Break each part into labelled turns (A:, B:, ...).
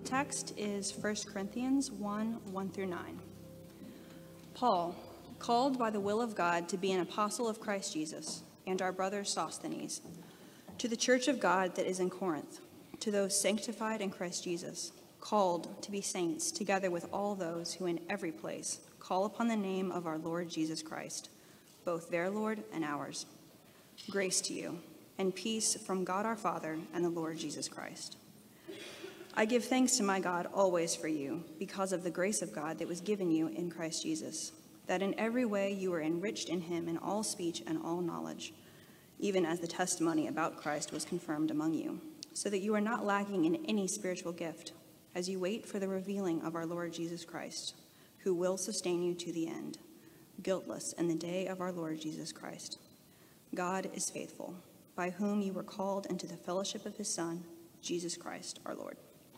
A: Text is 1 Corinthians 1 through 9. Paul, called by the will of God to be an apostle of Christ Jesus, and our brother Sosthenes, to the church of God that is in Corinth, to those sanctified in Christ Jesus, called to be saints, together with all those who in every place call upon the name of our Lord Jesus Christ, both their Lord and ours. Grace to you, and peace from God our Father and the Lord Jesus Christ. I give thanks to my God always for you, because of the grace of God that was given you in Christ Jesus, that in every way you were enriched in him in all speech and all knowledge, even as the testimony about Christ was confirmed among you, so that you are not lacking in any spiritual gift, as you wait for the revealing of our Lord Jesus Christ, who will sustain you to the end, guiltless in the day of our Lord Jesus Christ. God is faithful, by whom you were called into the fellowship of his Son, Jesus Christ, our Lord.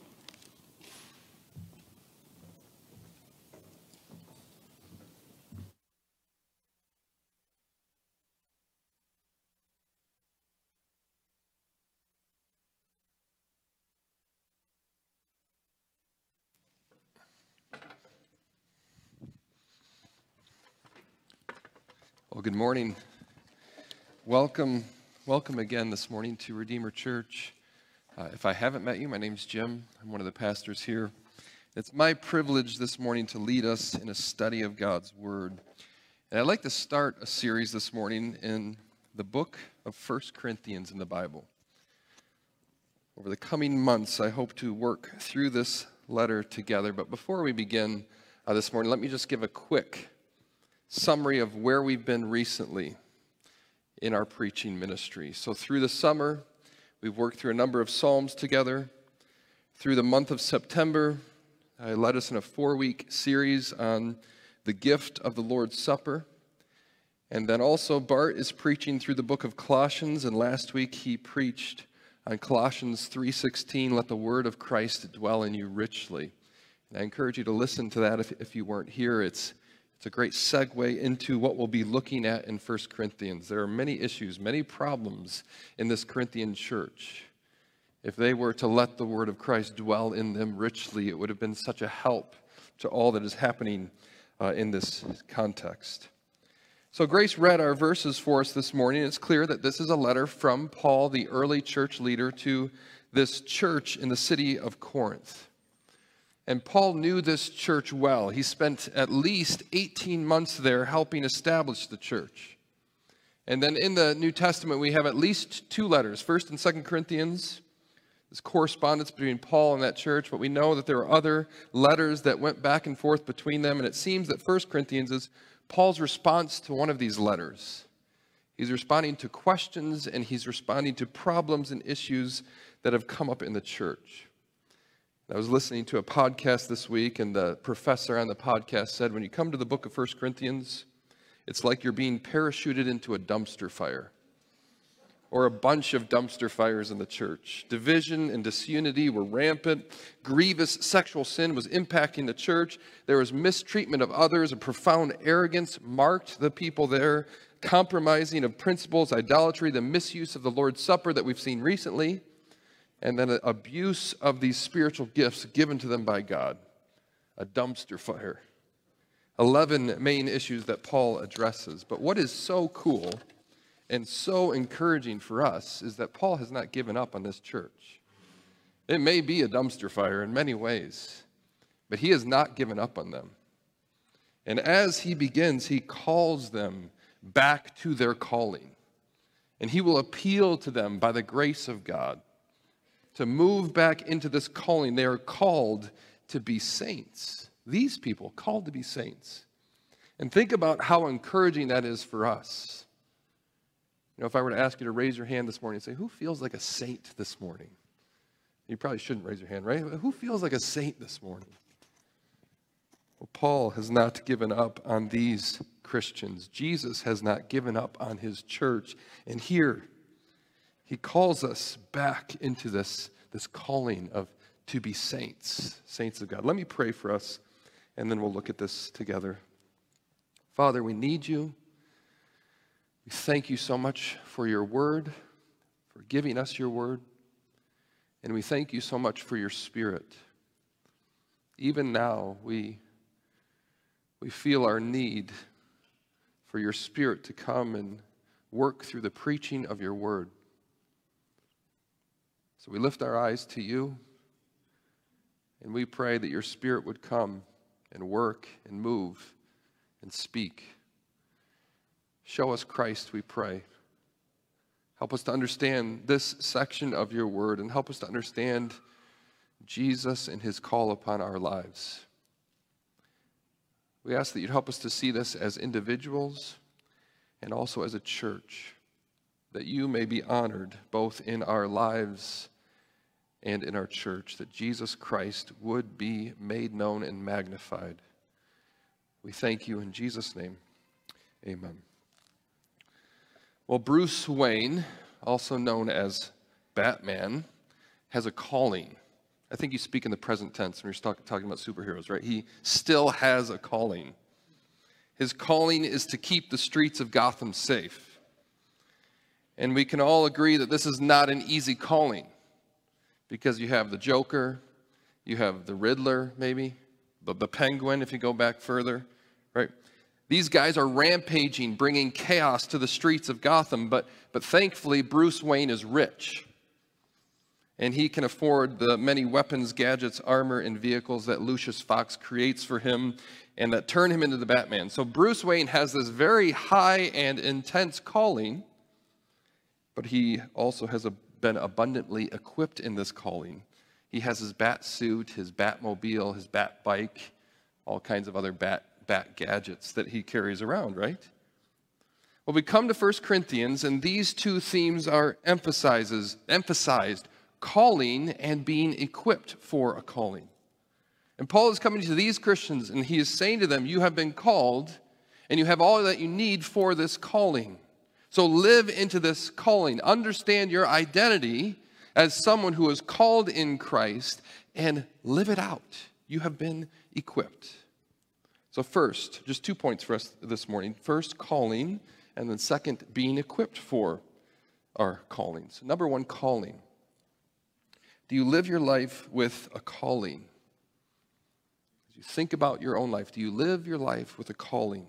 B: Well, good morning. Welcome again this morning to Redeemer Church. If I haven't met you, my name's Jim. I'm one of the pastors here. It's my privilege this morning to lead us in a study of God's Word. And I'd like to start a series this morning in the book of 1 Corinthians in the Bible. Over the coming months, I hope to work through this letter together. But before we begin this morning, let me just give a quick summary of where we've been recently in our preaching ministry. So through the summer, we've worked through a number of Psalms together. Through the month of September, I led us in a 4-week series on the gift of the Lord's Supper. And then also Bart is preaching through the book of Colossians, and last week he preached on Colossians 3:16, let the word of Christ dwell in you richly. And I encourage you to listen to that if you weren't here. It's a great segue into what we'll be looking at in 1 Corinthians. There are many issues, many problems in this Corinthian church. If they were to let the word of Christ dwell in them richly, it would have been such a help to all that is happening in this context. So Grace read our verses for us this morning. It's clear that this is a letter from Paul, the early church leader, to this church in the city of Corinth. And Paul knew this church well. He spent at least 18 months there helping establish the church. And then in the New Testament, we have at least 2 letters, 1st and 2nd Corinthians. This correspondence between Paul and that church, but we know that there are other letters that went back and forth between them, and it seems that 1 Corinthians is Paul's response to one of these letters. He's responding to questions, and he's responding to problems and issues that have come up in the church. I was listening to a podcast this week, and the professor on the podcast said, when you come to the book of 1 Corinthians, it's like you're being parachuted into a dumpster fire, or a bunch of dumpster fires in the church. Division and disunity were rampant. Grievous sexual sin was impacting the church. There was mistreatment of others. A profound arrogance marked the people there. Compromising of principles, idolatry, the misuse of the Lord's Supper that we've seen recently. And then abuse of these spiritual gifts given to them by God. A dumpster fire. 11 main issues that Paul addresses. But what is so cool and so encouraging for us is that Paul has not given up on this church. It may be a dumpster fire in many ways, but he has not given up on them. And as he begins, he calls them back to their calling. And he will appeal to them by the grace of God to move back into this calling. They are called to be saints. These people called to be saints. And think about how encouraging that is for us. You know, if I were to ask you to raise your hand this morning and say, who feels like a saint this morning? You probably shouldn't raise your hand, right? Who feels like a saint this morning? Well, Paul has not given up on these Christians. Jesus has not given up on his church. And here, he calls us back into this calling of to be saints, saints of God. Let me pray for us, and then we'll look at this together. Father, we need you. We thank you so much for your word, for giving us your word. And we thank you so much for your Spirit even now, we feel our need for your Spirit to come and work through the preaching of your word. So we lift our eyes to you, and we pray that your Spirit would come and work and move and speak. Show us Christ, we pray. Help us to understand this section of your word, and help us to understand Jesus and his call upon our lives. We ask that you'd help us to see this as individuals and also as a church, that you may be honored both in our lives and in our church, that Jesus Christ would be made known and magnified. We thank you in Jesus' name. Amen. Well, Bruce Wayne, also known as Batman, has a calling. I think you speak in the present tense when you're talking about superheroes, right? He still has a calling. His calling is to keep the streets of Gotham safe. And we can all agree that this is not an easy calling, because you have the Joker, you have the Riddler, maybe, the Penguin, if you go back further, right? These guys are rampaging, bringing chaos to the streets of Gotham, but thankfully Bruce Wayne is rich. And he can afford the many weapons, gadgets, armor, and vehicles that Lucius Fox creates for him and that turn him into the Batman. So Bruce Wayne has this very high and intense calling, but he also has been abundantly equipped in this calling. He has his bat suit, his Batmobile, his bat bike, all kinds of other bat gadgets that he carries around, right? Well, we come to 1 Corinthians, and these two themes are emphasized, calling and being equipped for a calling. And Paul is coming to these Christians, and he is saying to them, you have been called, and you have all that you need for this calling. So live into this calling. Understand your identity as someone who is called in Christ, and live it out. You have been equipped. So first, just 2 points for us this morning. First, calling, and then second, being equipped for our callings. Number one, calling. Do you live your life with a calling? As you think about your own life, do you live your life with a calling?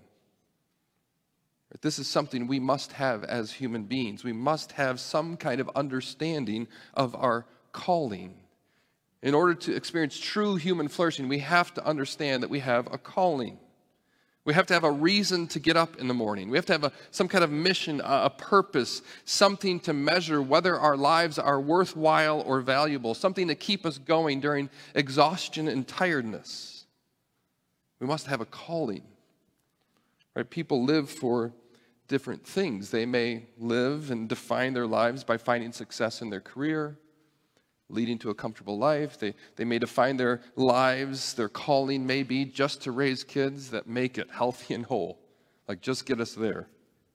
B: This is something we must have as human beings. We must have some kind of understanding of our calling. In order to experience true human flourishing, we have to understand that we have a calling. We have to have a reason to get up in the morning. We have to have some kind of mission, a purpose, something to measure whether our lives are worthwhile or valuable, something to keep us going during exhaustion and tiredness. We must have a calling. Right? People live for different things. They may live and define their lives by finding success in their career, leading to a comfortable life. They may define their lives, their calling may be just to raise kids that make it healthy and whole, like just get us there.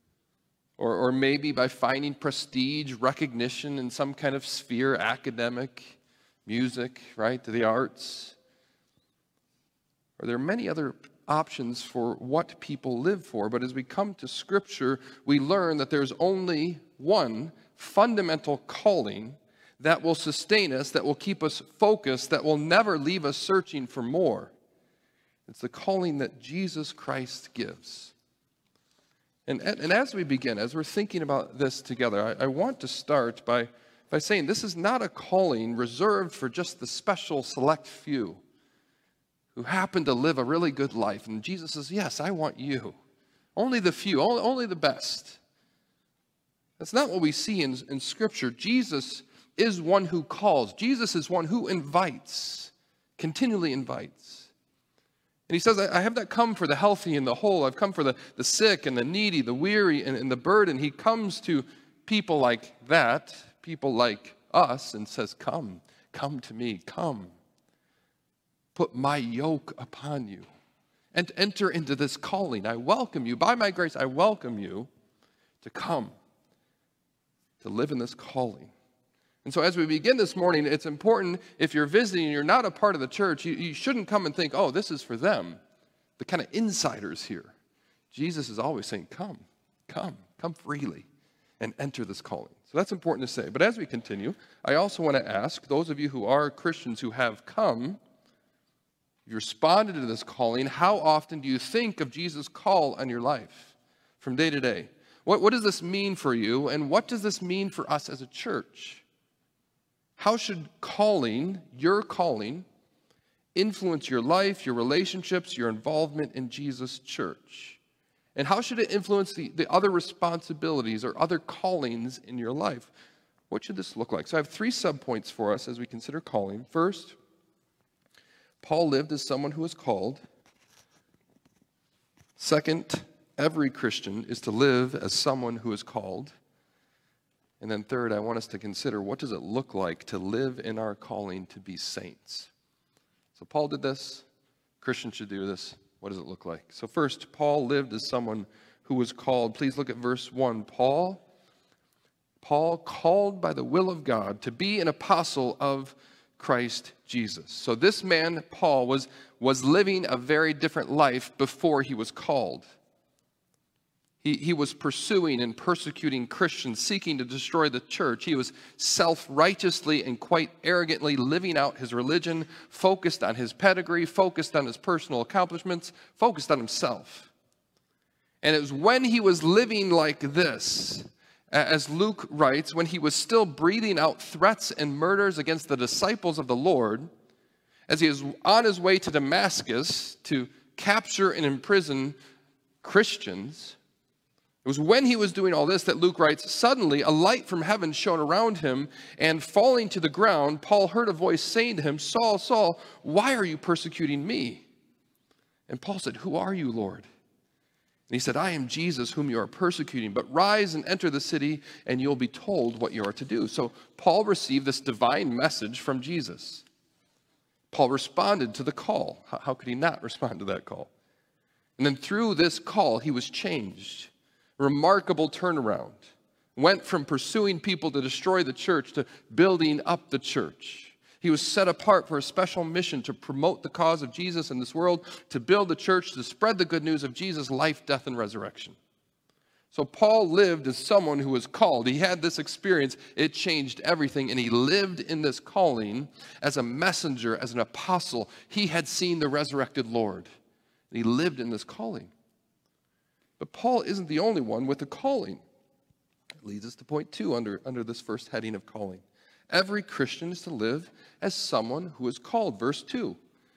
B: Or maybe by finding prestige, recognition in some kind of sphere, academic, music, right, the arts. Or there are many other options for what people live for, but as we come to Scripture, we learn that there's only one fundamental calling that will sustain us, that will keep us focused, that will never leave us searching for more. It's the calling that Jesus Christ gives. And as we begin, as we're thinking about this together, I want to start by saying this is not a calling reserved for just the special select few who happen to live a really good life. And Jesus says, yes, I want you. Only the few, only the best. That's not what we see in Scripture. Jesus is one who calls. Jesus is one who invites, continually invites. And he says, I have not come for the healthy and the whole. I've come for the sick and the needy, the weary and the burden. He comes to people like that, people like us, and says, come to me, come. Put my yoke upon you and enter into this calling. I welcome you. By my grace, I welcome you to come, to live in this calling. And so as we begin this morning, it's important, if you're visiting and you're not a part of the church, you shouldn't come and think, oh, this is for them, the kind of insiders here. Jesus is always saying, come freely and enter this calling. So that's important to say. But as we continue, I also want to ask those of you who are Christians who have come, if you responded to this calling, how often do you think of Jesus' call on your life from day to day? What does this mean for you, and what does this mean for us as a church? How should your calling, influence your life, your relationships, your involvement in Jesus' church? And how should it influence the other responsibilities or other callings in your life? What should this look like? So I have 3 subpoints for us as we consider calling. First, Paul lived as someone who was called. Second, every Christian is to live as someone who is called. And then third, I want us to consider, what does it look like to live in our calling to be saints? So Paul did this. Christians should do this. What does it look like? So first, Paul lived as someone who was called. Please look at verse 1. Paul, called by the will of God to be an apostle of Christ Jesus. So this man, Paul, was living a very different life before he was called. He was pursuing and persecuting Christians, seeking to destroy the church. He was self-righteously and quite arrogantly living out his religion, focused on his pedigree, focused on his personal accomplishments, focused on himself. And it was when he was living like this, as Luke writes, when he was still breathing out threats and murders against the disciples of the Lord, as he was on his way to Damascus to capture and imprison Christians. It was when he was doing all this that Luke writes, suddenly a light from heaven shone around him, and falling to the ground, Paul heard a voice saying to him, Saul, Saul, why are you persecuting me? And Paul said, who are you, Lord? And he said, I am Jesus whom you are persecuting, but rise and enter the city, and you'll be told what you are to do. So Paul received this divine message from Jesus. Paul responded to the call. How could he not respond to that call? And then through this call, he was changed. Remarkable turnaround. Went from pursuing people to destroy the church to building up the church. He was set apart for a special mission to promote the cause of Jesus in this world, to build the church, to spread the good news of Jesus' life, death, and resurrection. So Paul lived as someone who was called. He had this experience. It changed everything, and he lived in this calling as a messenger, as an apostle. He had seen the resurrected Lord, and he lived in this calling. But Paul isn't the only one with a calling. It leads us to point 2 under this first heading of calling. Every Christian is to live as someone who is called. Verse 2.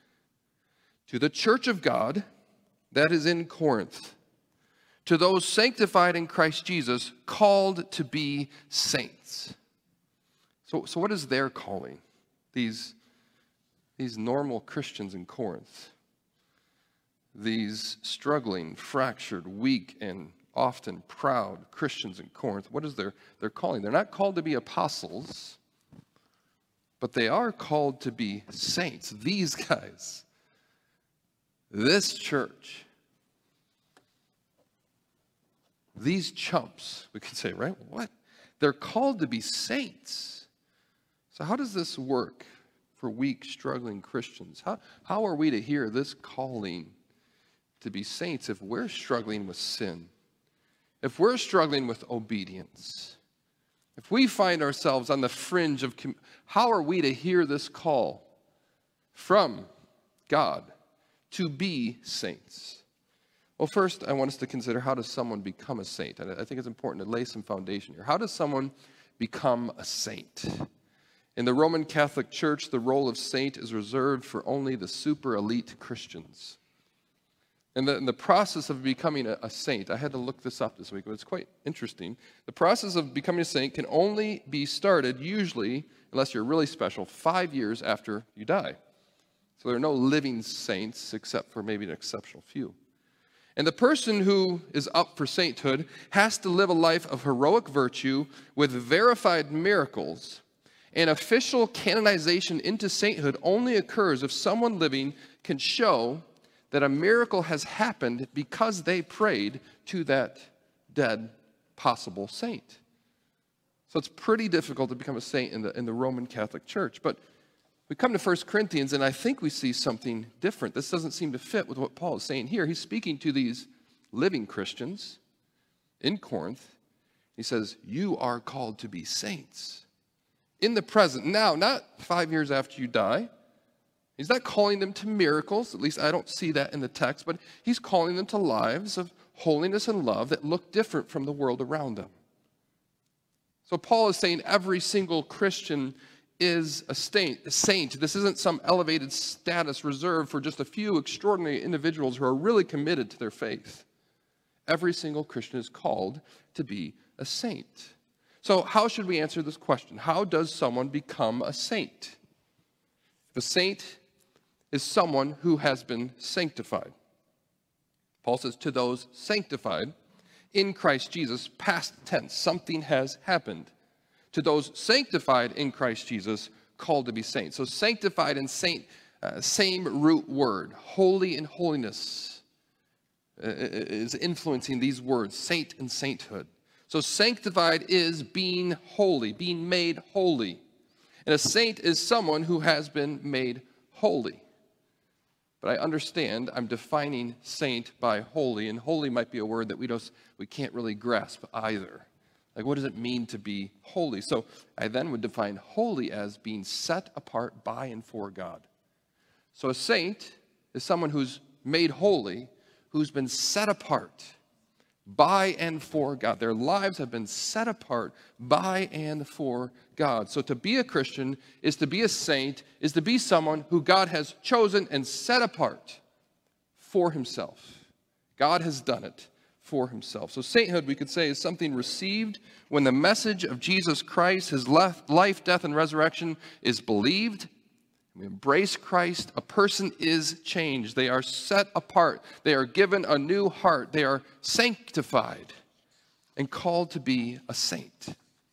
B: To the church of God that is in Corinth, to those sanctified in Christ Jesus, called to be saints. So what is their calling? These normal Christians in Corinth. These struggling, fractured, weak, and often proud Christians in Corinth, what is their calling? They're not called to be apostles, but they are called to be saints. These guys, this church, these chumps, we could say, right? What? They're called to be saints. So how does this work for weak, struggling Christians? How are we to hear this calling to be saints if we're struggling with sin, if we're struggling with obedience, if we find ourselves on the fringe of, how are we to hear this call from God to be saints? Well, first, I want us to consider, how does someone become a saint? And I think it's important to lay some foundation here. How does someone become a saint? In the Roman Catholic Church, the role of saint is reserved for only the super elite Christians. And the process of becoming a saint, I had to look this up this week, but it's quite interesting. The process of becoming a saint can only be started, usually, unless you're really special, 5 years after you die. So there are no living saints except for maybe an exceptional few. And the person who is up for sainthood has to live a life of heroic virtue with verified miracles. And official canonization into sainthood only occurs if someone living can show that a miracle has happened because they prayed to that dead possible saint. So it's pretty difficult to become a saint in the Roman Catholic Church. But we come to 1 Corinthians, and I think we see something different. This doesn't seem to fit with what Paul is saying here. He's speaking to these living Christians in Corinth. He says, you are called to be saints in the present. Now, not 5 years after you die. He's not calling them to miracles, at least I don't see that in the text, but he's calling them to lives of holiness and love that look different from the world around them. So Paul is saying every single Christian is a saint. This isn't some elevated status reserved for just a few extraordinary individuals who are really committed to their faith. Every single Christian is called to be a saint. So how should we answer this question? How does someone become a saint? If a saint is someone who has been sanctified. Paul says, to those sanctified in Christ Jesus, past tense, something has happened. To those sanctified in Christ Jesus, called to be saints. So sanctified and saint, same root word. Holy and holiness is influencing these words, saint and sainthood. So sanctified is being holy, being made holy. And a saint is someone who has been made holy. But I understand I'm defining saint by holy, and holy might be a word that we can't really grasp either. Like, what does it mean to be holy? So I then would define holy as being set apart by and for God. So a saint is someone who's made holy, who's been set apart by and for God. Their lives have been set apart by and for God. So to be a Christian is to be a saint, is to be someone who God has chosen and set apart for himself. God has done it for himself. So sainthood, we could say, is something received when the message of Jesus Christ, his life, death, and resurrection is believed. We embrace Christ. A person is changed. They are set apart. They are given a new heart. They are sanctified and called to be a saint.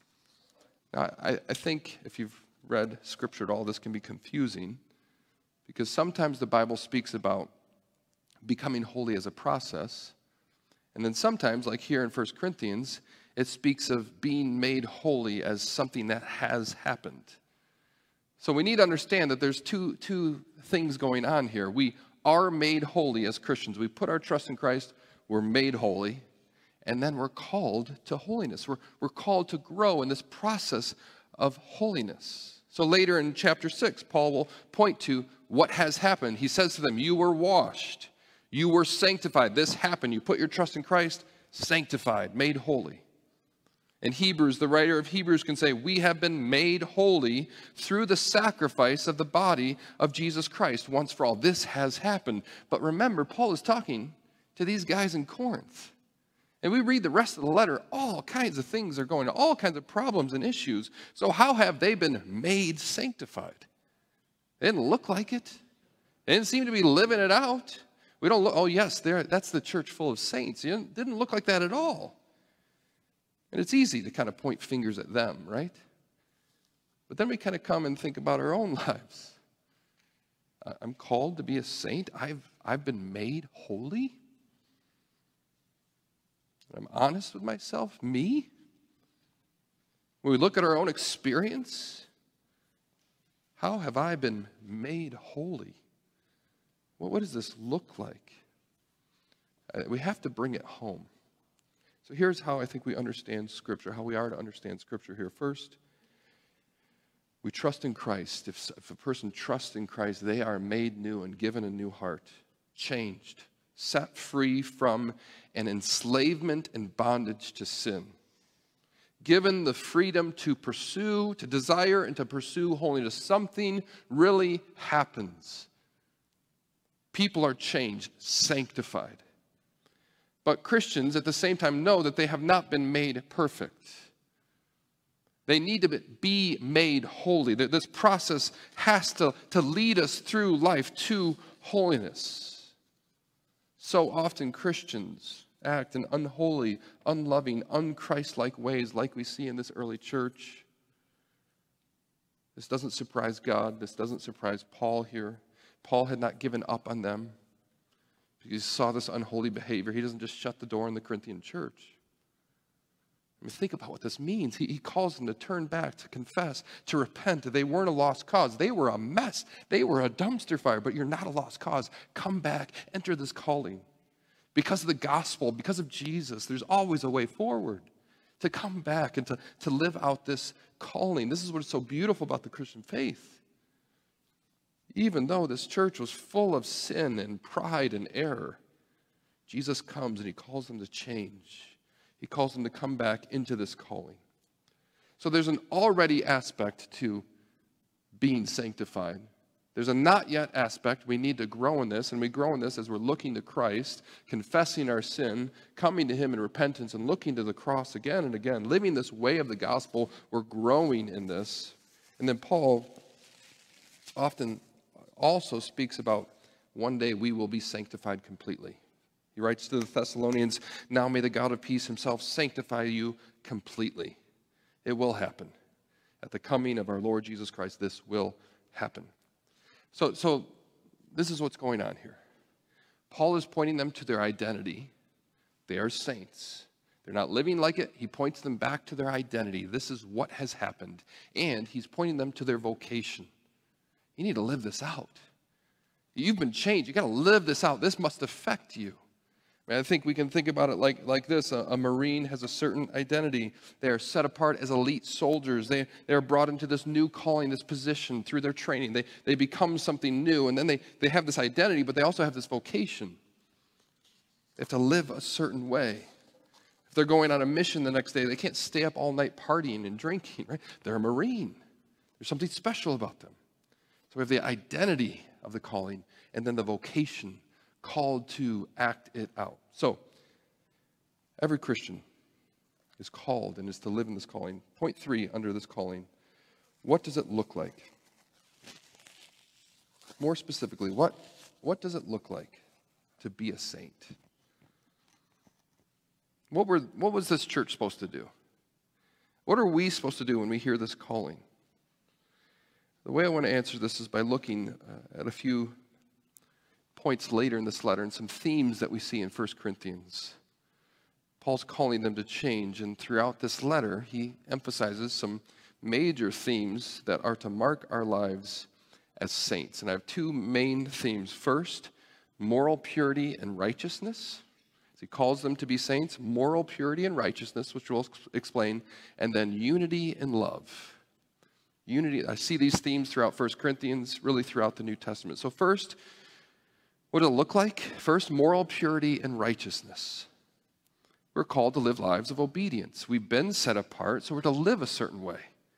B: Now, I think if you've read Scripture at all, this can be confusing because sometimes the Bible speaks about becoming holy as a process. And then sometimes, like here in 1 Corinthians, it speaks of being made holy as something that has happened. So we need to understand that there's two things going on here. We are made holy as Christians. We put our trust in Christ, we're made holy, and then we're called to holiness. We're called to grow in this process of holiness. So later in chapter 6, Paul will point to what has happened. He says to them, you were washed. You were sanctified. This happened. You put your trust in Christ, sanctified, made holy. In Hebrews, the writer of Hebrews can say, we have been made holy through the sacrifice of the body of Jesus Christ once for all. This has happened. But remember, Paul is talking to these guys in Corinth. And we read the rest of the letter, all kinds of things are going on, all kinds of problems and issues. So how have they been made sanctified? They didn't look like it. They didn't seem to be living it out. We don't look, oh yes, that's the church full of saints. It didn't look like that at all. And it's easy to kind of point fingers at them, right? But then we kind of come and think about our own lives. I'm called to be a saint. I've been made holy. I'm honest with myself. Me? When we look at our own experience, how have I been made holy? Well, what does this look like? We have to bring it home. So here's how I think we understand Scripture, how we are to understand Scripture here. First, we trust in Christ. If a person trusts in Christ, they are made new and given a new heart, changed, set free from an enslavement and bondage to sin, given the freedom to pursue, to desire, and to pursue holiness. Something really happens. People are changed, sanctified. But Christians at the same time know that they have not been made perfect. They need to be made holy. This process has to lead us through life to holiness. So often Christians act in unholy, unloving, unchristlike ways like we see in this early church. This doesn't surprise God. This doesn't surprise Paul here. Paul had not given up on them. He saw this unholy behavior. He doesn't just shut the door in the Corinthian church. I mean, think about what this means. He calls them to turn back, to confess, to repent. They weren't a lost cause. They were a mess. They were a dumpster fire, but you're not a lost cause. Come back, enter this calling. Because of the gospel, because of Jesus, there's always a way forward to come back and to live out this calling. This is what is so beautiful about the Christian faith. Even though this church was full of sin and pride and error, Jesus comes and he calls them to change. He calls them to come back into this calling. So there's an already aspect to being sanctified. There's a not yet aspect. We need to grow in this, and we grow in this as we're looking to Christ, confessing our sin, coming to him in repentance, and looking to the cross again and again, living this way of the gospel. We're growing in this. And then Paul often also speaks about one day we will be sanctified completely. He writes to the Thessalonians, "Now may the God of peace himself sanctify you completely." It will happen. At the coming of our Lord Jesus Christ, this will happen. So this is what's going on here. Paul is pointing them to their identity. They are saints. They're not living like it. He points them back to their identity. This is what has happened. And he's pointing them to their vocation. You need to live this out. You've been changed. You've got to live this out. This must affect you. I think we can think about it like this. A Marine has a certain identity. They are set apart as elite soldiers. They are brought into this new calling, this position through their training. They become something new, and then they have this identity, but they also have this vocation. They have to live a certain way. If they're going on a mission the next day, they can't stay up all night partying and drinking, right? They're a Marine. There's something special about them. So we have the identity of the calling, and then the vocation, called to act it out. So, every Christian is called and is to live in this calling. Point 3 under this calling, what does it look like? More specifically, what does it look like to be a saint? What was this church supposed to do? What are we supposed to do when we hear this calling? The way I want to answer this is by looking at a few points later in this letter and some themes that we see in 1 Corinthians. Paul's calling them to change, and throughout this letter, he emphasizes some major themes that are to mark our lives as saints. And I have two main themes. First, moral purity and righteousness. As he calls them to be saints, moral purity and righteousness, which we'll explain, and then unity and love. Unity, I see these themes throughout 1 Corinthians, really throughout the New Testament. So first, what does it look like? First, moral purity and righteousness. We're called to live lives of obedience. We've been set apart, so we're to live a certain way.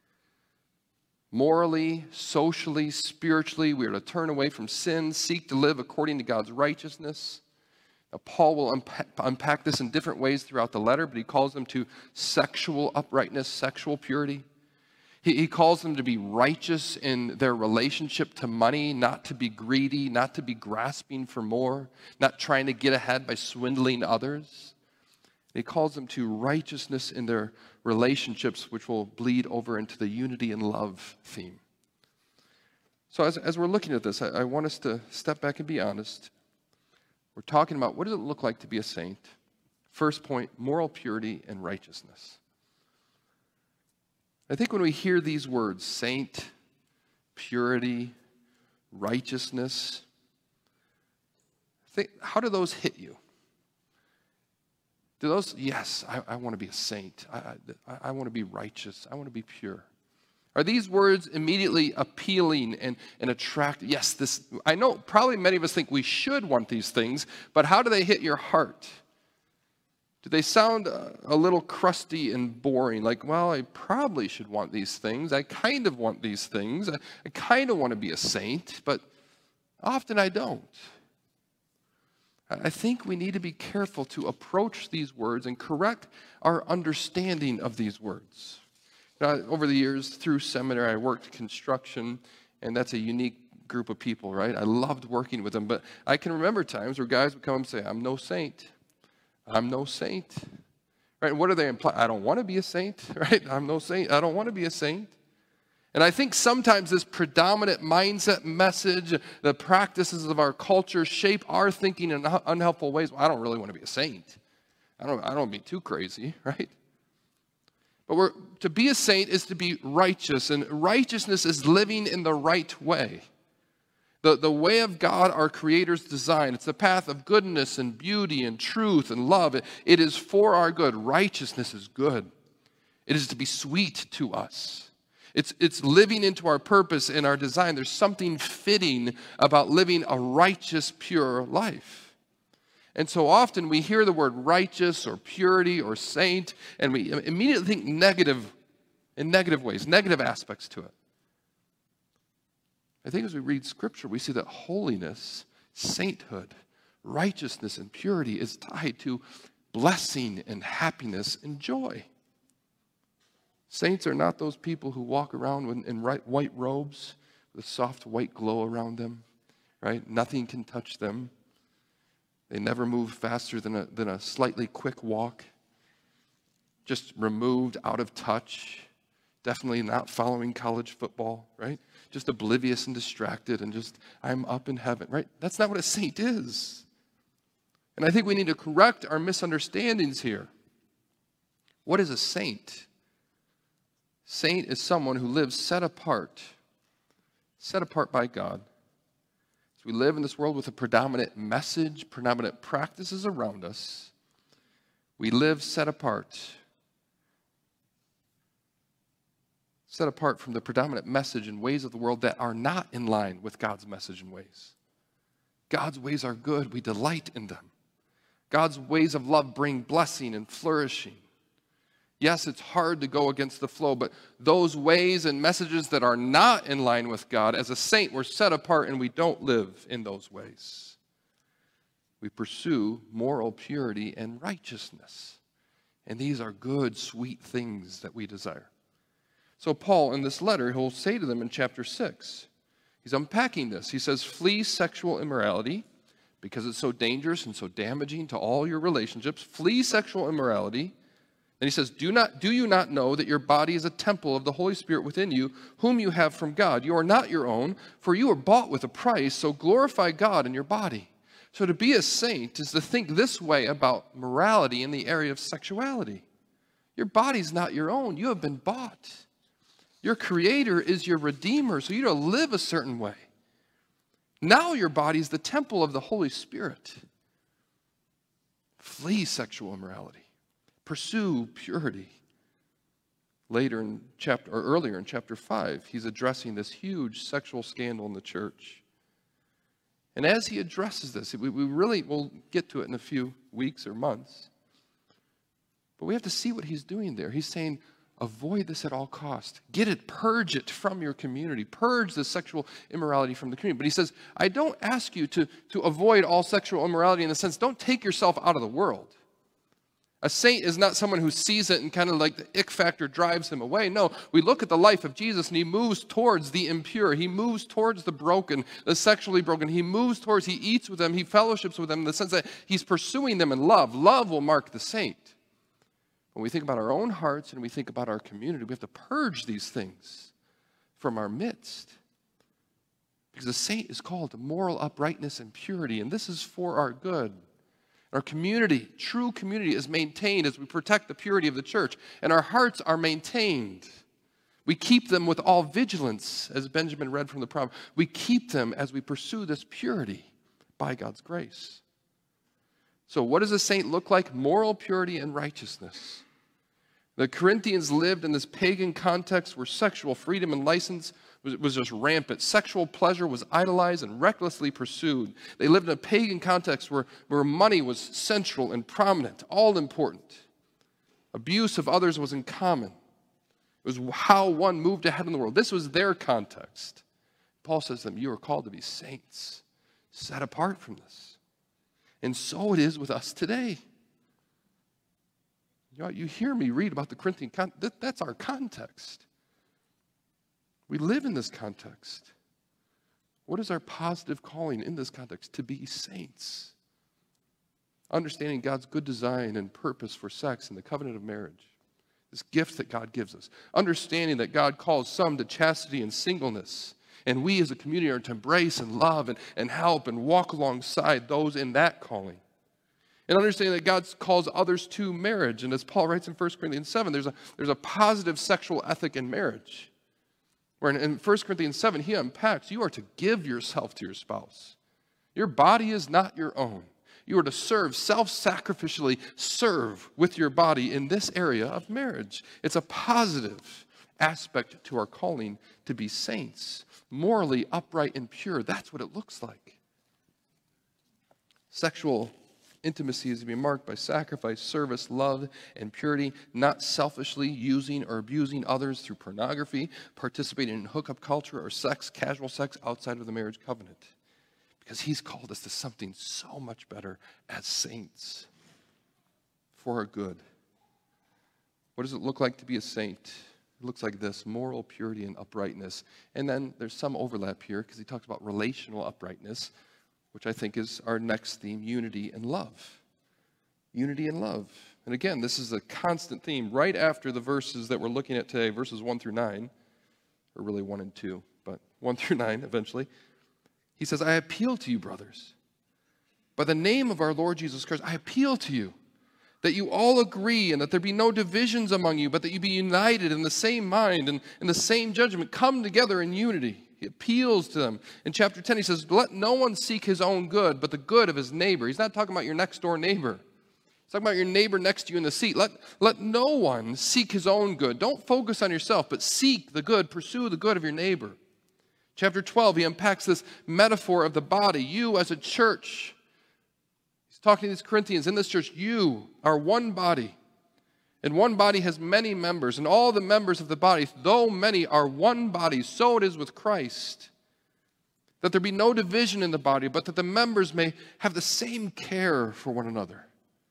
B: Morally, socially, spiritually, we are to turn away from sin, seek to live according to God's righteousness. Now, Paul will unpack this in different ways throughout the letter, but he calls them to sexual uprightness, sexual purity. He calls them to be righteous in their relationship to money, not to be greedy, not to be grasping for more, not trying to get ahead by swindling others. He calls them to righteousness in their relationships, which will bleed over into the unity and love theme. So as we're looking at this, I want us to step back and be honest. We're talking about what does it look like to be a saint? First point, moral purity and righteousness. I think when we hear these words, saint, purity, righteousness, how do those hit you? Do those, yes, I want to be a saint. I want to be righteous. I want to be pure. Are these words immediately appealing and attractive? Yes, I know probably many of us think we should want these things, but how do they hit your heart? Do they sound a little crusty and boring? Like, well, I probably should want these things. I kind of want these things. I kind of want to be a saint, but often I don't. I think we need to be careful to approach these words and correct our understanding of these words. Now, over the years, through seminary, I worked construction, and that's a unique group of people, right? I loved working with them, but I can remember times where guys would come and say, I'm no saint. I'm no saint, right? And what do they imply? I don't want to be a saint, right? I'm no saint. I don't want to be a saint. And I think sometimes this predominant mindset message, the practices of our culture shape our thinking in unhelpful ways. Well, I don't really want to be a saint. I don't be too crazy, right? But to be a saint is to be righteous, and righteousness is living in the right way. The way of God, our Creator's design. It's the path of goodness and beauty and truth and love. It is for our good. Righteousness is good. It is to be sweet to us. It's living into our purpose and our design. There's something fitting about living a righteous, pure life. And so often we hear the word righteous or purity or saint, and we immediately think negative, in negative ways, negative aspects to it. I think as we read Scripture, we see that holiness, sainthood, righteousness, and purity is tied to blessing and happiness and joy. Saints are not those people who walk around in white robes with soft white glow around them, right? Nothing can touch them. They never move faster than a slightly quick walk. Just removed, out of touch. Definitely not following college football, right? Just oblivious and distracted and just, I'm up in heaven, right? That's not what a saint is. And I think we need to correct our misunderstandings here. What is a saint? Saint is someone who lives set apart by God. As we live in this world with a predominant message, predominant practices around us, we live set apart from the predominant message and ways of the world that are not in line with God's message and ways. God's ways are good. We delight in them. God's ways of love bring blessing and flourishing. Yes, it's hard to go against the flow, but those ways and messages that are not in line with God, as a saint, we're set apart and we don't live in those ways. We pursue moral purity and righteousness. And these are good, sweet things that we desire. So Paul, in this letter, he'll say to them in chapter 6, he's unpacking this. He says, flee sexual immorality because it's so dangerous and so damaging to all your relationships. Flee sexual immorality. And he says, do you not know that your body is a temple of the Holy Spirit within you, whom you have from God? You are not your own, for you are bought with a price, so glorify God in your body. So to be a saint is to think this way about morality in the area of sexuality. Your body's not your own. You have been bought. Your Creator is your Redeemer, so you're to live a certain way. Now your body is the temple of the Holy Spirit. Flee sexual immorality. Pursue purity. Earlier in chapter 5, he's addressing this huge sexual scandal in the church. And as he addresses this, we really will get to it in a few weeks or months. But we have to see what he's doing there. He's saying, avoid this at all costs. Get it, purge it from your community. Purge the sexual immorality from the community. But he says, I don't ask you to avoid all sexual immorality in the sense, don't take yourself out of the world. A saint is not someone who sees it and kind of like the ick factor drives him away. No, we look at the life of Jesus and he moves towards the impure. He moves towards the broken, the sexually broken. He moves towards, he eats with them, he fellowships with them in the sense that he's pursuing them in love. Love will mark the saint. When we think about our own hearts and we think about our community, we have to purge these things from our midst. Because a saint is called to moral uprightness and purity, and this is for our good. Our community, true community, is maintained as we protect the purity of the church, and our hearts are maintained. We keep them with all vigilance, as Benjamin read from the proverb. We keep them as we pursue this purity by God's grace. So what does a saint look like? Moral purity and righteousness. The Corinthians lived in this pagan context where sexual freedom and license was just rampant. Sexual pleasure was idolized and recklessly pursued. They lived in a pagan context where money was central and prominent, all important. Abuse of others was uncommon. It was how one moved ahead in the world. This was their context. Paul says to them, you are called to be saints, set apart from this. And so it is with us today. You hear me read about the Corinthian context. That's our context. We live in this context. What is our positive calling in this context? To be saints. Understanding God's good design and purpose for sex and the covenant of marriage. This gift that God gives us. Understanding that God calls some to chastity and singleness. And we as a community are to embrace and love and help and walk alongside those in that calling. And understanding that God calls others to marriage. And as Paul writes in 1 Corinthians 7, there's a positive sexual ethic in marriage. Where in 1 Corinthians 7, he unpacks, you are to give yourself to your spouse. Your body is not your own. You are to serve, self-sacrificially serve with your body in this area of marriage. It's a positive aspect to our calling to be saints, morally upright and pure. That's what it looks like. Sexual intimacy is to be marked by sacrifice, service, love, and purity, not selfishly using or abusing others through pornography, participating in hookup culture or sex, casual sex outside of the marriage covenant. Because he's called us to something so much better as saints for our good. What does it look like to be a saint? It looks like this: moral purity and uprightness. And then there's some overlap here because he talks about relational uprightness, which I think is our next theme: unity and love. Unity and love. And again, this is a constant theme right after the verses that we're looking at today, verses 1 through 9, or really 1 and 2, but 1 through 9 eventually. He says, I appeal to you, brothers, by the name of our Lord Jesus Christ, I appeal to you that you all agree and that there be no divisions among you, but that you be united in the same mind and in the same judgment. Come together in unity. He appeals to them. In chapter 10, he says, let no one seek his own good, but the good of his neighbor. He's not talking about your next door neighbor. He's talking about your neighbor next to you in the seat. Let no one seek his own good. Don't focus on yourself, but seek the good, pursue the good of your neighbor. Chapter 12, he unpacks this metaphor of the body. You as a church, he's talking to these Corinthians, in this church, you are one body. And one body has many members, and all the members of the body, though many, are one body. So it is with Christ. That there be no division in the body, but that the members may have the same care for one another.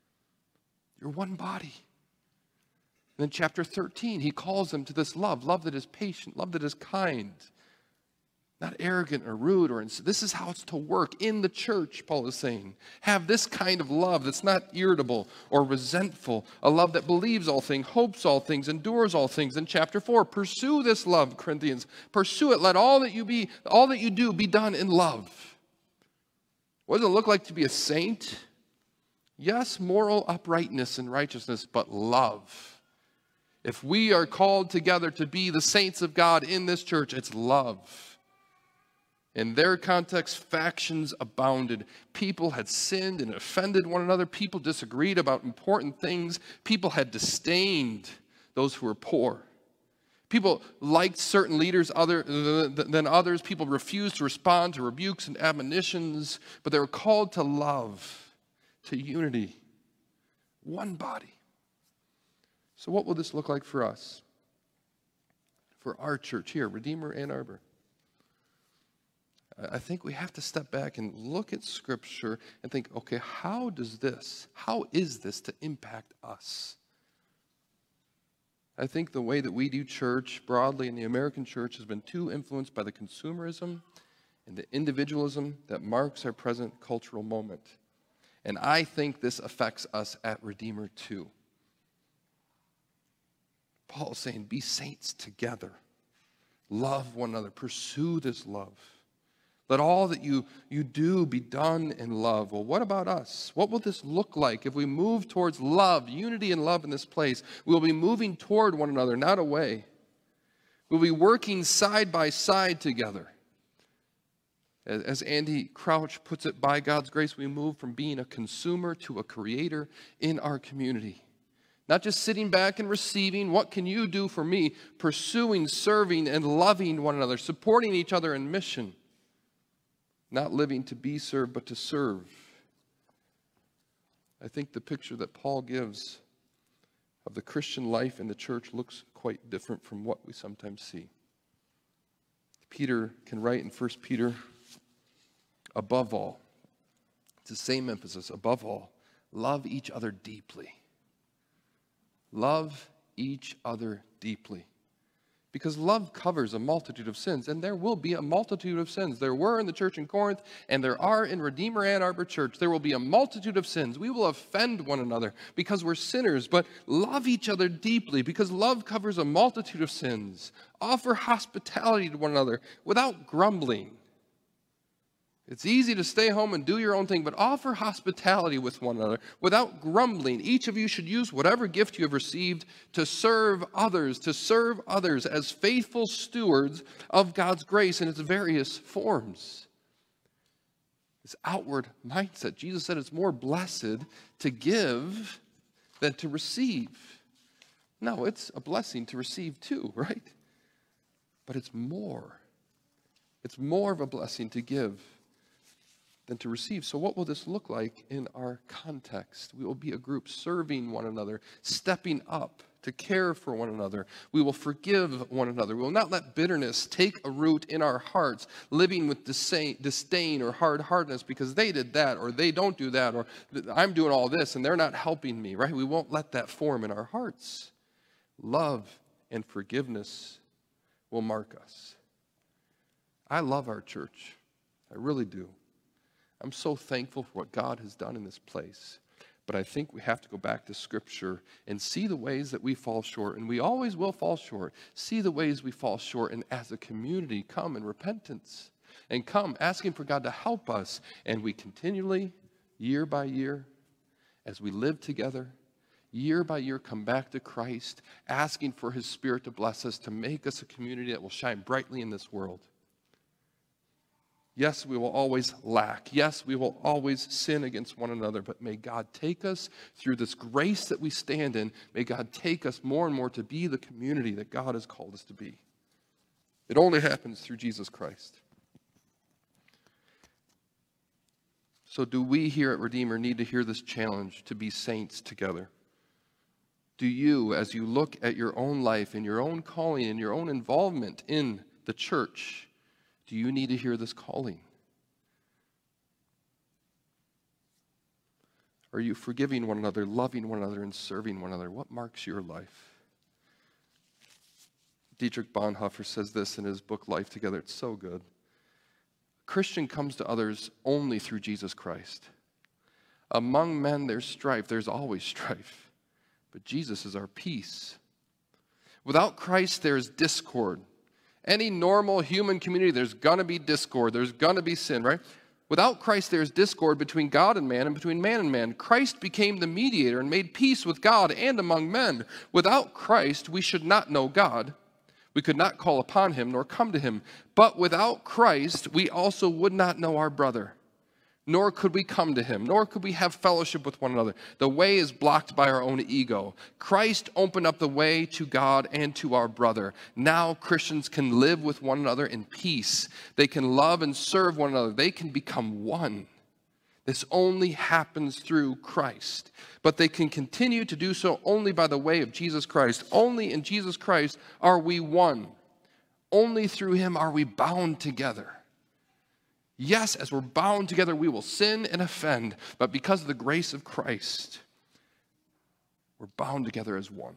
B: You're one body. And then chapter 13, he calls them to this love that is patient, love that is kind. Not arrogant or rude this is how it's to work in the church, Paul is saying. Have this kind of love that's not irritable or resentful, a love that believes all things, hopes all things, endures all things. In chapter 4, pursue this love, Corinthians. Pursue it. Let all that you do be done in love. What does it look like to be a saint? Yes, moral uprightness and righteousness, but love. If we are called together to be the saints of God in this church, it's love. In their context, factions abounded. People had sinned and offended one another. People disagreed about important things. People had disdained those who were poor. People liked certain leaders other than others. People refused to respond to rebukes and admonitions, but they were called to love, to unity, one body. So what will this look like for us? For our church here, Redeemer Ann Arbor. I think we have to step back and look at Scripture and think, okay, how is this to impact us? I think the way that we do church broadly in the American church has been too influenced by the consumerism and the individualism that marks our present cultural moment. And I think this affects us at Redeemer too. Paul is saying, be saints together. Love one another. Pursue this love. Let all that you do be done in love. Well, what about us? What will this look like if we move towards love, unity and love in this place? We'll be moving toward one another, not away. We'll be working side by side together. As Andy Crouch puts it, by God's grace, we move from being a consumer to a creator in our community. Not just sitting back and receiving, what can you do for me? Pursuing, serving, and loving one another, supporting each other in mission. Not living to be served, but to serve. I think the picture that Paul gives of the Christian life in the church looks quite different from what we sometimes see. Peter can write in 1 Peter, above all, it's the same emphasis, above all, love each other deeply. Love each other deeply. Because love covers a multitude of sins, and there will be a multitude of sins. There were in the church in Corinth, and there are in Redeemer Ann Arbor Church. There will be a multitude of sins. We will offend one another because we're sinners, but love each other deeply because love covers a multitude of sins. Offer hospitality to one another without grumbling. It's easy to stay home and do your own thing, but offer hospitality with one another without grumbling. Each of you should use whatever gift you have received to serve others as faithful stewards of God's grace in its various forms. This outward mindset. Jesus said it's more blessed to give than to receive. No, it's a blessing to receive too, right? But it's more. It's more of a blessing to give than to receive. So what will this look like in our context? We will be a group serving one another, stepping up to care for one another. We will forgive one another. We will not let bitterness take a root in our hearts, living with disdain or hard-heartedness because they did that or they don't do that or I'm doing all this and they're not helping me, right? We won't let that form in our hearts. Love and forgiveness will mark us. I love our church. I really do. I'm so thankful for what God has done in this place. But I think we have to go back to Scripture and see the ways that we fall short. And we always will fall short. See the ways we fall short. And as a community, come in repentance. And come asking for God to help us. And we continually, year by year, as we live together, year by year, come back to Christ, asking for His Spirit to bless us, to make us a community that will shine brightly in this world. Yes, we will always lack. Yes, we will always sin against one another. But may God take us through this grace that we stand in. May God take us more and more to be the community that God has called us to be. It only happens through Jesus Christ. So do we here at Redeemer need to hear this challenge to be saints together? Do you, as you look at your own life and your own calling and your own involvement in the church, do you need to hear this calling? Are you forgiving one another, loving one another, and serving one another? What marks your life? Dietrich Bonhoeffer says this in his book, Life Together. It's so good. A Christian comes to others only through Jesus Christ. Among men there's strife. There's always strife. But Jesus is our peace. Without Christ there's discord. Any normal human community, there's going to be discord. There's going to be sin, right? Without Christ, there's discord between God and man and between man and man. Christ became the mediator and made peace with God and among men. Without Christ, we should not know God. We could not call upon Him nor come to Him. But without Christ, we also would not know our brother. Nor could we come to Him, nor could we have fellowship with one another. The way is blocked by our own ego. Christ opened up the way to God and to our brother. Now Christians can live with one another in peace. They can love and serve one another. They can become one. This only happens through Christ. But they can continue to do so only by the way of Jesus Christ. Only in Jesus Christ are we one. Only through Him are we bound together. Yes, as we're bound together, we will sin and offend, but because of the grace of Christ, we're bound together as one.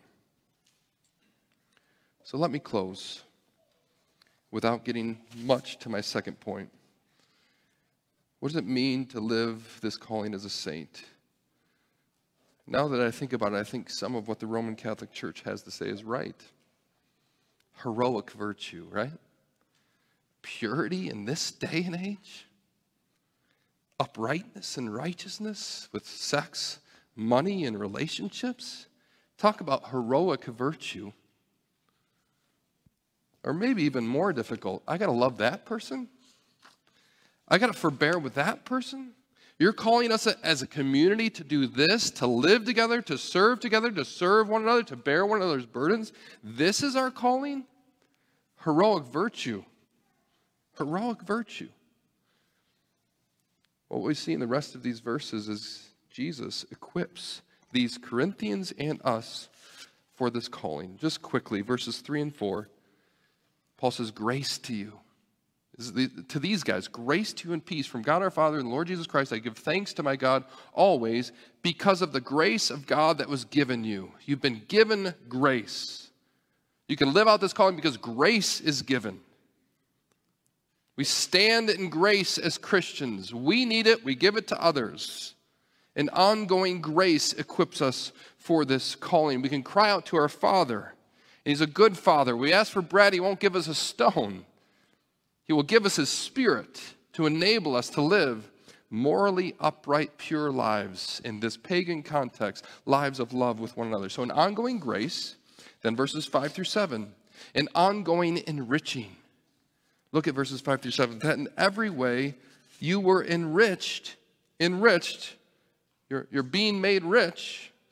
B: So let me close without getting much to my second point. What does it mean to live this calling as a saint? Now that I think about it, I think some of what the Roman Catholic Church has to say is right. Heroic virtue, right? Purity in this day and age, uprightness and righteousness with sex, money, and relationships. Talk about heroic virtue. Or maybe even more difficult, I got to love that person. I got to forbear with that person. You're calling us as a community to do this, to live together, to serve one another, to bear one another's burdens. This is our calling? Heroic virtue. Heroic virtue. What we see in the rest of these verses is Jesus equips these Corinthians and us for this calling. Just quickly, verses 3 and 4, Paul says, grace to you. To these guys, grace to you and peace from God our Father and the Lord Jesus Christ. I give thanks to my God always because of the grace of God that was given you. You've been given grace. You can live out this calling because grace is given. We stand in grace as Christians. We need it. We give it to others. An ongoing grace equips us for this calling. We can cry out to our Father, and He's a good Father. We ask for bread, He won't give us a stone. He will give us His Spirit to enable us to live morally upright, pure lives in this pagan context, lives of love with one another. So an ongoing grace, then verses 5 through 7, an ongoing enriching. Look at verses 5 through 7. That in every way you were enriched, you're being made rich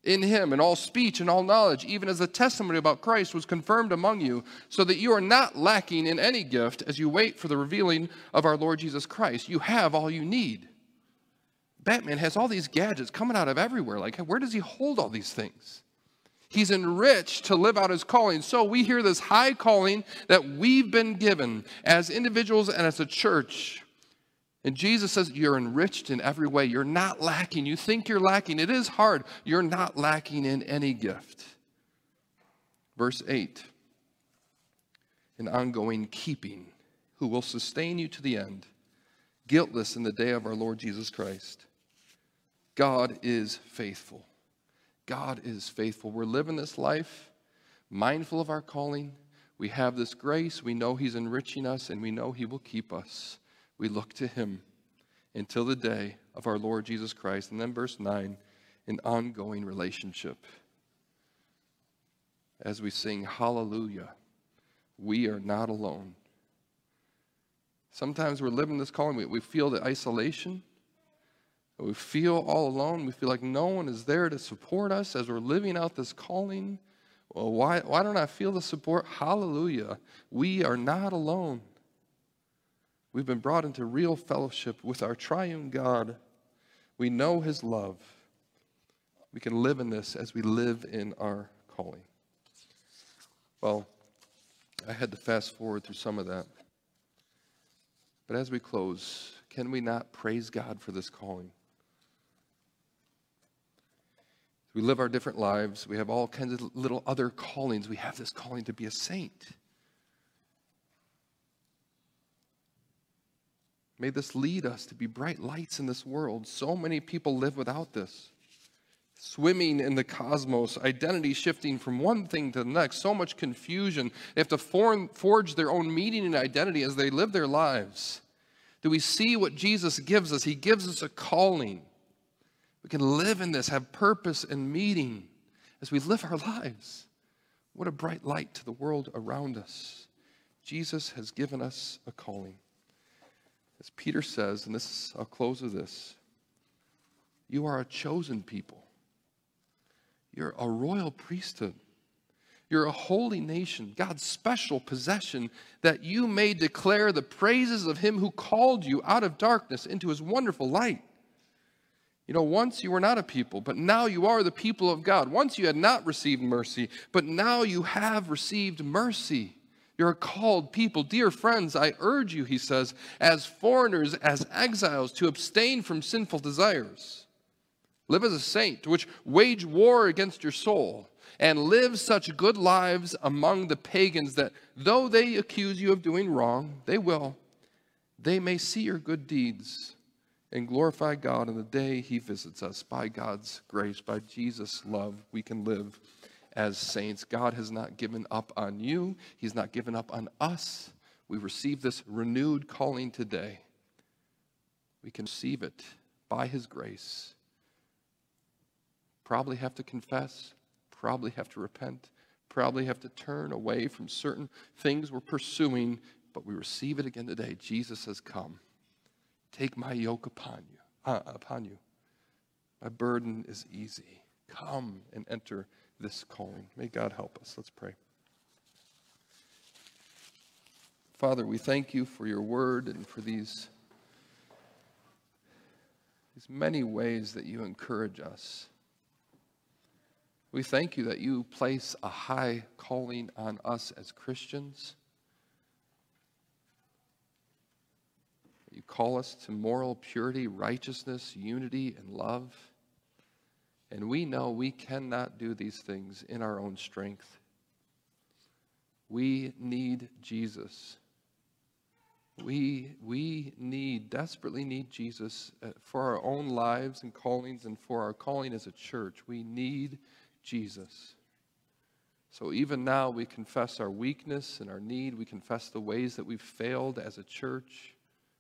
B: in him, and all speech and all knowledge, even as the testimony about Christ was confirmed among you, so that you are not lacking in any gift as you wait for the revealing of our Lord Jesus Christ. You have all you need. Batman has all these gadgets coming out of everywhere. Like, where does he hold all these things? He's enriched to live out his calling. So we hear this high calling that we've been given as individuals and as a church. And Jesus says, you're enriched in every way. You're not lacking. You think you're lacking. It is hard. You're not lacking in any gift. Verse 8, an ongoing keeping, who will sustain you to the end, guiltless in the day of our Lord Jesus Christ. God is faithful. God is faithful. We're living this life mindful of our calling. We have this grace. We know he's enriching us, and we know he will keep us. We look to him until the day of our Lord Jesus Christ. And then verse 9, an ongoing relationship. As we sing, hallelujah, we are not alone. Sometimes we're living this calling. We feel the isolation. We feel all alone. We feel like no one is there to support us as we're living out this calling. Well, why don't I feel the support? Hallelujah, we are not alone. We've been brought into real fellowship with our triune God. We know his love. We can live in this as we live in our calling. Well, I had to fast forward through some of that. But as we close, can we not praise God for this calling? We live our different lives. We have all kinds of little other callings. We have this calling to be a saint. May this lead us to be bright lights in this world. So many people live without this. Swimming in the cosmos, identity shifting from one thing to the next, so much confusion. They have to forge their own meaning and identity as they live their lives. Do we see what Jesus gives us? He gives us a calling. We can live in this, have purpose and meaning as we live our lives. What a bright light to the world around us. Jesus has given us a calling. As Peter says, and I'll close with this, you are a chosen people. You're a royal priesthood. You're a holy nation, God's special possession, that you may declare the praises of him who called you out of darkness into his wonderful light. You know, once you were not a people, but now you are the people of God. Once you had not received mercy, but now you have received mercy. You're a called people. Dear friends, I urge you, he says, as foreigners, as exiles, to abstain from sinful desires. Live as a saint, which wage war against your soul, and live such good lives among the pagans that though they accuse you of doing wrong, they may see your good deeds and glorify God on the day he visits us. By God's grace, by Jesus' love, we can live as saints. God has not given up on you. He's not given up on us. We receive this renewed calling today. We can receive it by his grace. Probably have to confess, probably have to repent, probably have to turn away from certain things we're pursuing, but we receive it again today. Jesus has come. Take my yoke upon you. My burden is easy. Come and enter this calling. May God help us. Let's pray. Father, we thank you for your word and for these many ways that you encourage us. We thank you that you place a high calling on us as Christians. You call us to moral purity, righteousness, unity, and love. And we know we cannot do these things in our own strength. We need Jesus. We desperately need Jesus for our own lives and callings and for our calling as a church. We need Jesus. So even now we confess our weakness and our need. We confess the ways that we've failed as a church.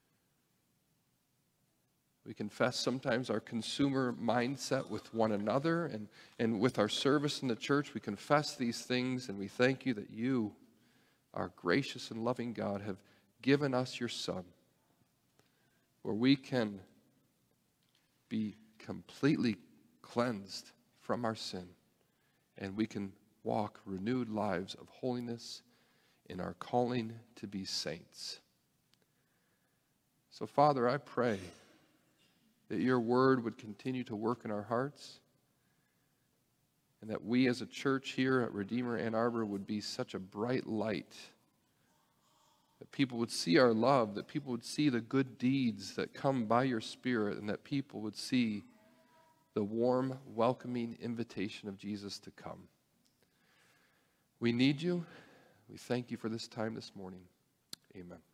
B: We confess sometimes our consumer mindset with one another and with our service in the church. We confess these things, and we thank you that you, our gracious and loving God, have given us your Son, where we can be completely cleansed from our sin, and we can walk renewed lives of holiness in our calling to be saints. So, Father, I pray that your word would continue to work in our hearts, and that we as a church here at Redeemer Ann Arbor would be such a bright light, that people would see our love, that people would see the good deeds that come by your Spirit, and that people would see the warm, welcoming invitation of Jesus to come. We need you. We thank you for this time this morning. Amen.